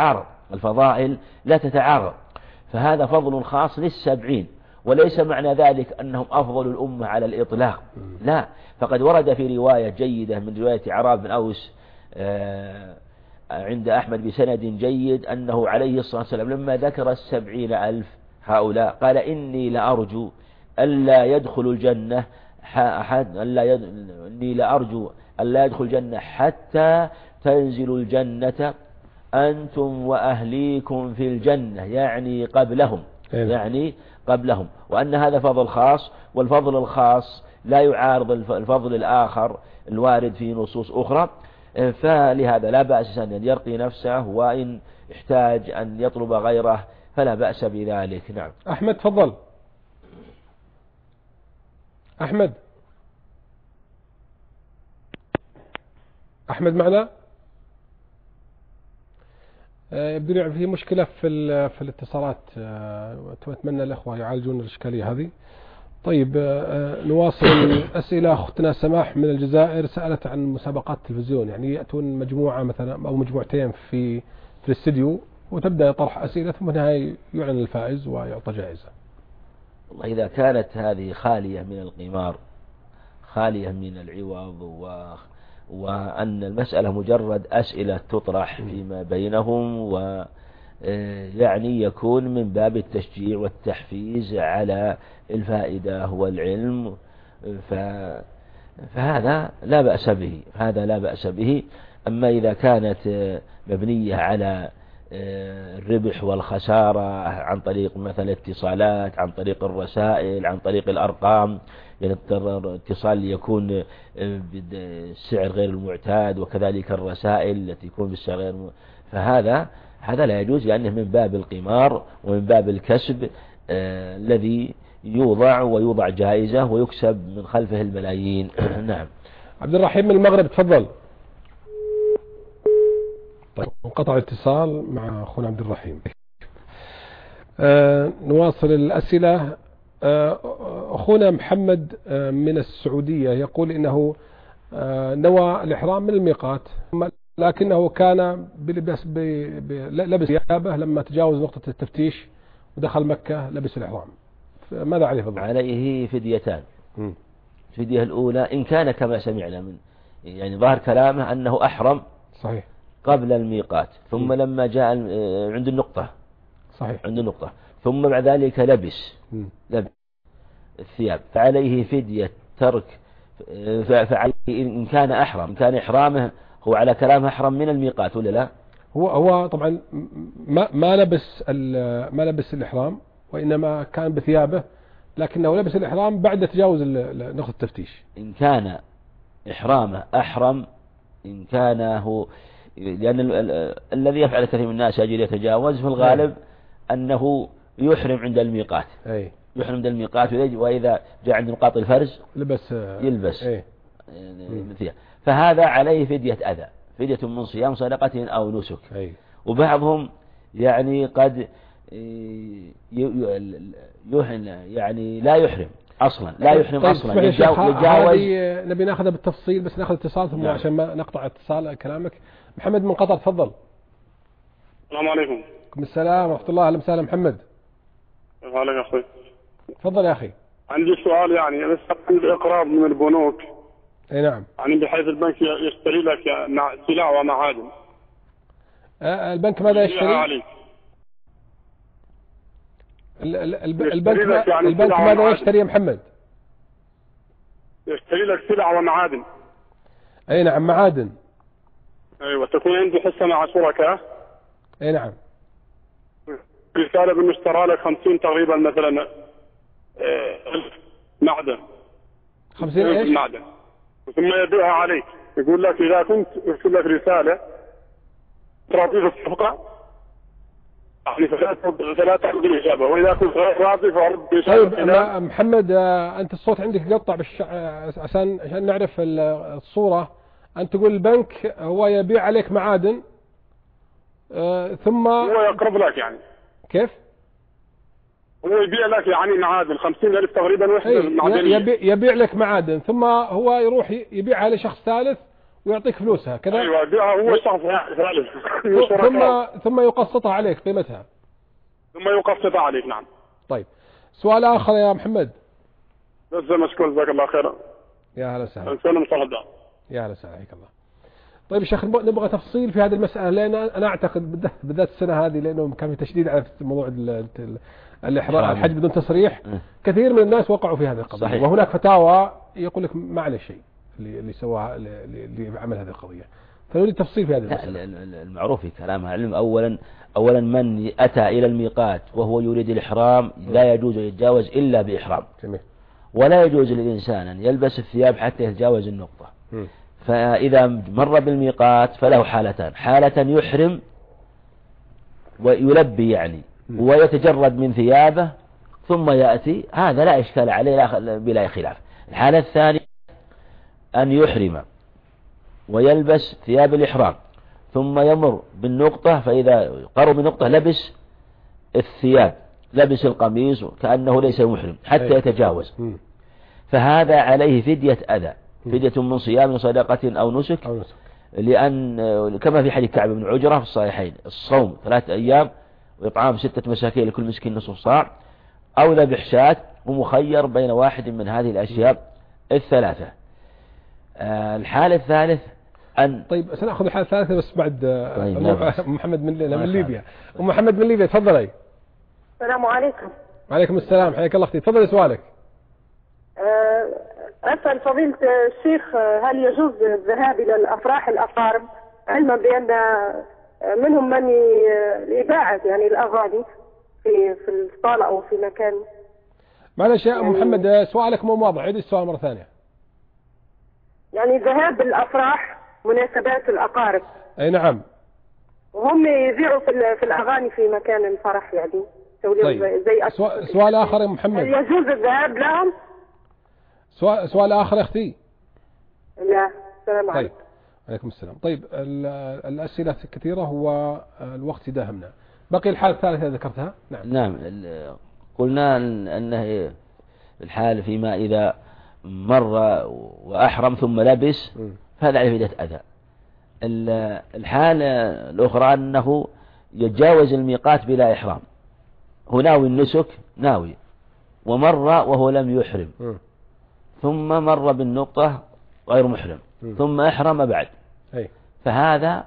لا تتعارض، فهذا فضل خاص ل70، وليس معنى ذلك أنهم أفضل الأمة على الإطلاق، لا. فقد ورد في رواية جيدة من رواية عراب بن أوس عند أحمد بسند جيد أنه عليه الصلاة والسلام لما ذكر 70,000 هؤلاء قال: إني لأرجو ألا يدخل الجنة إني لأرجو ألا يدخل الجنة حتى تنزلوا الجنة أنتم وأهليكم في الجنة، يعني قبلهم، وأن هذا فضل خاص، والفضل الخاص لا يعارض الفضل الآخر الوارد في نصوص أخرى، فلهذا لا بأس أن يرقي نفسه، وإن احتاج أن يطلب غيره فلا بأس بذلك. نعم. أحمد تفضل. أحمد معنا؟ يبدو لي في مشكلة في الاتصالات، وأتمنى الأخوة يعالجون الإشكالية هذه. طيب نواصل أسئلة. أختنا سماح من الجزائر سألت عن مسابقات التلفزيون، يعني يأتون مجموعة مثلا أو مجموعتين في الاستديو، وتبدأ طرح أسئلة ثم نهاية يعلن الفائز ويعطى جائزة. والله إذا كانت هذه خالية من القمار، خالية من العوض، وأن المسألة مجرد أسئلة تطرح فيما بينهم، ويعني يكون من باب التشجيع والتحفيز على الفائدة والعلم، فهذا لا بأس به. أما إذا كانت مبنية على الربح والخسارة عن طريق مثلا الاتصالات، عن طريق الرسائل، عن طريق الأرقام، يعني الاتصال يكون بالسعر غير المعتاد، وكذلك الرسائل التي يكون بالسعر غير فهذا لا يجوز، لأنه من باب القمار ومن باب الكسب الذي يوضع جائزة ويكسب من خلفه الملايين. نعم. عبد الرحيم من المغرب، تفضل. طيب انقطع الاتصال مع أخونا عبد الرحيم. نواصل الأسئلة. أخونا محمد من السعودية يقول إنه نوى الإحرام من الميقات، لكنه كان لبس ثيابه لما تجاوز نقطة التفتيش ودخل مكة لبس الإحرام، ماذا عليه فضل؟ عليه فديتان. الفدية الأولى إن كان كما سمعنا من يعني ظاهر كلامه أنه أحرم صحيح قبل الميقات، ثم لما جاء عند النقطة صحيح عند النقطة ثم بعد ذلك لبس الثياب، فعليه فدية ترك. فعليه إن كان أحرم، إن كان إحرامه هو على كلامه أحرم من الميقات ولا لا؟ هو طبعا ما لبس الإحرام، وإنما كان بثيابه، لكنه لبس الإحرام بعد تجاوز نقطة التفتيش. إن كان إحرامه أحرم، إن كان هو، لأن الذي يفعل كثير من الناس أجل يتجاوز في الغالب أنه يحرم عند الميقات، يحرم عند الميقات، وإذا جاء عند نقاط الفرز يلبس فهذا عليه فدية أذى، فدية من صيام، صدقة أو نسك. وبعضهم يعني قد يعني لا يحرم أصلا، أصلا يتجاوز. نبي ناخذها بالتفصيل، بس ناخذ اتصال ثم عشان ما نقطع اتصال كلامك. محمد من قطر، تفضل. السلام عليكم. وعليكم السلام ورحمة الله. أهلا وسهلا محمد. كيف حالك يا أخوي؟ تفضل يا أخي. عندي سؤال، يعني أنا عندي إقراض من البنوك. أي نعم. يعني بحيث البنك يشتري لك سلع ومعادن. البنك ماذا يشتري؟ البنك ماذا يشتري يا محمد؟ يشتري لك سلع ومعادن. أي نعم، معادن. أيوة، تكون عنده حصة مع شركاء. أي نعم. رسالة بأنه اشترى لك 50 تقريبا مثلا معدن. 50 ايش؟ معدن. ثم يبيعها عليك، يقول لك إذا كنت يرسل لك رسالة تعطيه الصفقة، يعني فلا تأخذ الإجابة، وإذا كنت غير راضي فأرد بإجابة. طيب محمد، أنت الصوت عندك يقطع عشان نعرف الصورة. أنت تقول البنك هو يبيع عليك معادن، ثم هو يقرض لك يعني. كيف؟ هو يبيع لك يعني معادن 50,000 تقريبا وحدة معدنية. يبيع لك معادن، ثم هو يروح يبيعها لشخص ثالث ويعطيك فلوسها كذا. أيوة، يبيعها هو شخص ثالث ثم يقسطها عليك قيمتها. ثم يقسطها عليك. نعم. طيب، سؤال آخر يا محمد. بس مشكور، جزاك الله خيرا. يا هلا وسهلا. يا هلا وسهلا، حياك الله. طيب يا شيخ، نبغى تفصيل في هذه المسألة، لأن أنا أعتقد بالذات السنة هذه، لأنه كان في تشديد على موضوع الإحرام، الحج بدون تصريح. كثير من الناس وقعوا في هذه القضية. صحيح. وهناك فتاوى يقول لك ما عليه شيء اللي سواها اللي عمل هذه القضية. فنريد تفصيل في هذه المسألة. المعروف في كلام علم، أولا من أتى إلى الميقات وهو يريد الإحرام لا يجوز يتجاوز إلا بإحرام. جميل. ولا يجوز للإنسان أن يلبس الثياب حتى يتجاوز النقطة. فإذا مر بالميقات فله حالتان: حالة يحرم ويلبي يعني ويتجرد من ثيابه ثم يأتي، هذا لا إشكال عليه بلا خلاف. الحالة الثانية أن يحرم ويلبس ثياب الإحرام ثم يمر بالنقطة، فإذا قرب بالنقطة لبس الثياب، لبس القميص كأنه ليس محرم حتى يتجاوز، فهذا عليه فدية أذى، فدية من صيام، صدقة أو نسك. لأن كما في حديث كعب بن عجرة في الصحيحين: الصوم 3 أيام وإطعام 6 مساكين لكل مسكين نصف صاع، أو ذبح شاة، ومخير بين واحد من هذه الأشياء الثلاثة. الحالة الثالث أن طيب سنأخذ الحالة الثالثة بس بعد محمد من ليبيا. محمد من ليبيا، تفضلي. السلام عليكم. وعليكم السلام، حياك الله أختي، تفضلي سؤالك. أسأل فضيلة الشيخ، هل يجوز الذهاب إلى الأفراح الأقارب، علما بأن منهم من إذاعة يعني الأغاني في الصالة أو في مكان. معلش يا محمد سؤالك مو واضح، عيد السؤال مرة ثانية. يعني ذهاب الأفراح مناسبات الأقارب. أي نعم. وهم يذيعوا في الأغاني في مكان الفرح يعني. طيب. زي سؤال آخر يا محمد. يجوز الذهاب لهم؟ سؤال آخر يا أختي. لا السلام عليكم. طيب. عليكم السلام. طيب الأسئلة كثيرة والوقت داهمنا. بقي الحالة الثالثة ذكرتها. نعم قلنا أنه الحال فيما إذا مر وأحرم ثم لبس فهذا على فائدة أذى. الحالة الأخرى أنه يتجاوز الميقات بلا إحرام، هو ناوي النسك ناوي ومر وهو لم يحرم، ثم مر بالنقطة غير محرم ثم أحرم بعد، فهذا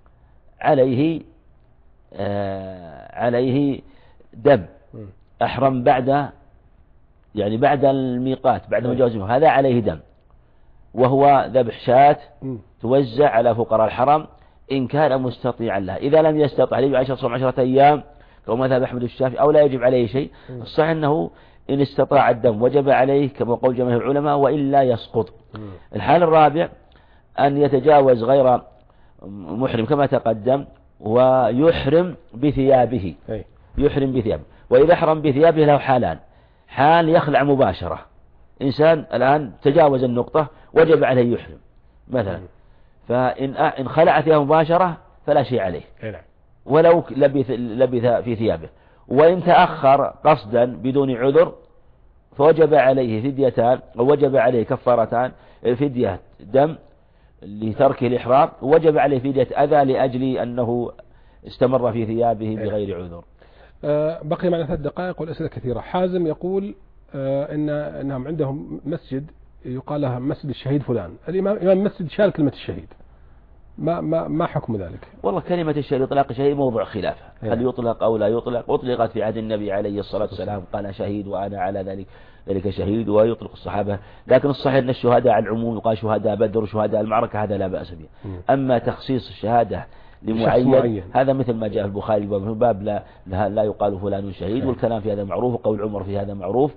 عليه دم. أحرم بعد يعني بعد الميقات بعد مجاوز هذا عليه دم، وهو ذبح شاة توزع على فقراء الحرم إن كان مستطيعا لها. إذا لم يستطع يجب عليه صوم 10 أيام كما ذهب أحمد الشافعي، أو لا يجب عليه شيء. الصحيح أنه إن استطاع الدم وجب عليه كما قول جماهير العلماء، وإلا يسقط. الحال الرابع أن يتجاوز غير محرم كما تقدم ويحرم بثيابه. يحرم بثيابه، وإذا أحرم بثيابه له حالان: حال يخلع مباشرة، إنسان الآن تجاوز النقطة وجب عليه يحرم مثلا، فإن خلع ثيابه مباشرة فلا شيء عليه ولو لبث في ثيابه. وإن تأخر قصدا بدون عذر فوجب عليه فديتان، ووجب عليه كفارتان: فدية دم لترك الإحرام، ووجب عليه فدية أذى لأجل أنه استمر في ثيابه بغير عذر. بقي معنا 3 دقائق والأسئلة كثيرة. حازم يقول إنهم عندهم مسجد يقال لها مسجد الشهيد فلان، الإمام المسجد شال كلمة الشهيد، ما حكم ذلك؟ والله كلمة الشهيد إطلاق الشهيد موضوع خلاف، هل يطلق أو لا يطلق. أطلقت في عهد النبي عليه الصلاة والسلام قال شهيد وأنا على ذلك شهيد، ويطلق الصحابة. لكن الصحيح أن الشهداء على العموم، يقال شهداء بدر شهداء المعركة، هذا لا بأس به. أما تخصيص الشهادة لمعين هذا مثل ما جاء في البخاري باب لا يقال فلان شهيد، والكلام في هذا معروف، وقول عمر في هذا معروف.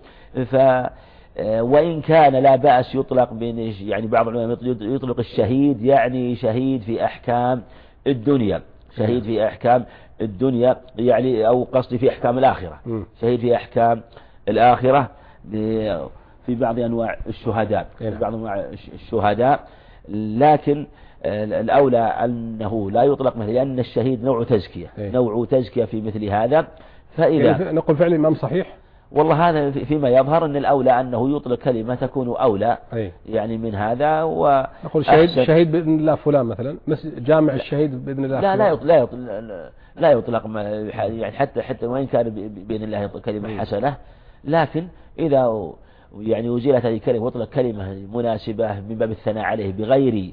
وإن كان لا بأس يطلق يعني بعض العلماء يطلق الشهيد يعني شهيد في أحكام الدنيا، شهيد في أحكام الدنيا يعني، أو قصدي في أحكام الآخرة، شهيد في أحكام الآخرة في بعض أنواع الشهداء، في بعض أنواع الشهداء. لكن الأولى أنه لا يطلق مثل، لأن الشهيد نوع تزكية في مثل هذا. فإذا نقول فعل الإمام صحيح، والله هذا فيما يظهر أن الأولى أنه يطلق كلمة تكون أولى يعني من هذا. نقول شهيد بإذن الله فلان مثلا، جامع الشهيد بإذن الله لا يطلق يعني حتى وإن كان بإذن الله كلمة حسنة، لكن إذا يعني وزيلت هذه الكلمة وطلق كلمة مناسبة من باب الثناء عليه بغير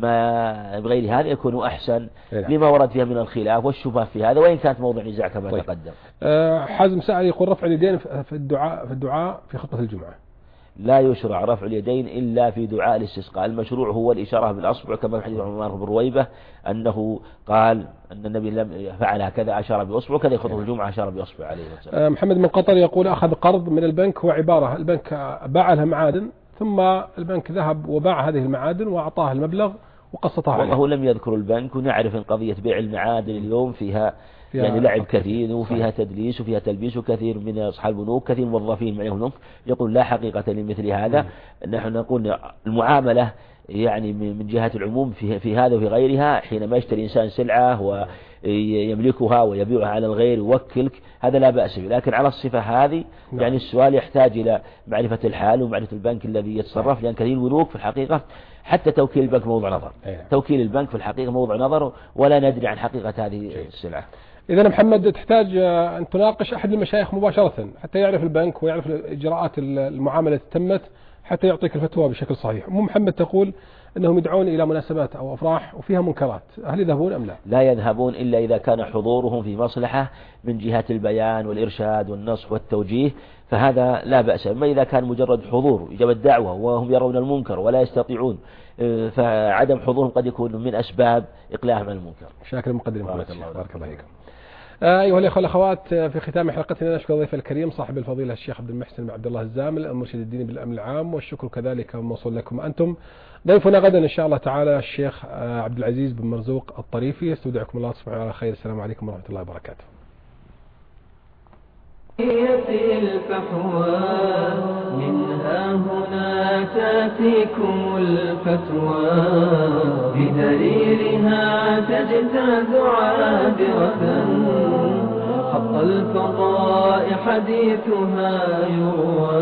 هذا يكون أحسن لما ورد فيها من الخلاف والشبهة في هذا، وإن كانت موضوع نزاع كما تقدم. حازم سأل يقول رفع اليدين في الدعاء في خطبة الجمعة. لا يشرع رفع اليدين إلا في دعاء الاستسقاء، المشروع هو الإشارة بالأصبع كما في حديث عمر بن رويبة أنه قال أن النبي لم فعل هكذا أشار بأصبع، وكذا خطبة الجمعة أشار بأصبع عليه السلام. محمد من قطر يقول أخذ قرض من البنك، هو عبارة البنك باع لها معادن، ثم البنك ذهب وباع هذه المعادن وأعطاه المبلغ وقسطها عليه. والله لم يذكر البنك، ونعرف أن قضية بيع المعادن اليوم فيها يعني لعب كثير، وفيها تدليس وفيها تلبيس، وكثير من أصحاب البنوك كثير موظفين معهم يقول لا حقيقة لمثل هذا. نحن نقول المعاملة يعني من جهة العموم في هذا وفي غيرها، حينما يشتري إنسان سلعة ويملكها ويبيعها على الغير يوكلك، هذا لا بأس به. لكن على الصفة هذه يعني السؤال يحتاج إلى معرفة الحال ومعرفة البنك الذي يتصرف، لأن كثير البنوك في الحقيقة حتى توكيل البنك موضوع نظر، توكيل البنك في الحقيقة موضوع نظر، ولا ندري عن حقيقة هذه السلعة. إذا محمد تحتاج أن تناقش أحد المشايخ مباشرة حتى يعرف البنك ويعرف إجراءات المعاملة تمت، حتى يعطيك الفتوى بشكل صحيح. أم محمد تقول أنهم يدعون إلى مناسبات أو أفراح وفيها منكرات، هل يذهبون أم لا؟ لا يذهبون إلا إذا كان حضورهم في مصلحة من جهة البيان والإرشاد والنصح والتوجيه، فهذا لا بأس. أما إذا كان مجرد حضور إجابة الدعوة وهم يرون المنكر ولا يستطيعون، فعدم حضورهم قد يكون من أسباب إقلاعهم عن المنكر. شاكر مقدم. بارك الله فيكم. أيها الأخوة والأخوات، في ختام حلقتنا نشكر ضيف الكريم صاحب الفضيلة الشيخ عبد المحسن بن عبد الله الزامل المرشد الديني بالأمن العام، والشكر كذلك موصول لكم أنتم. ضيفنا غدا إن شاء الله تعالى الشيخ عبد العزيز بن مرزوق الطريفي. استودعكم الله سبحانه على خير. السلام عليكم ورحمة الله وبركاته. الفحوى منها هنا تأتيكم الفتوى، بدليلها تجتاز عابرة، خط الفضاء حديثها يروى.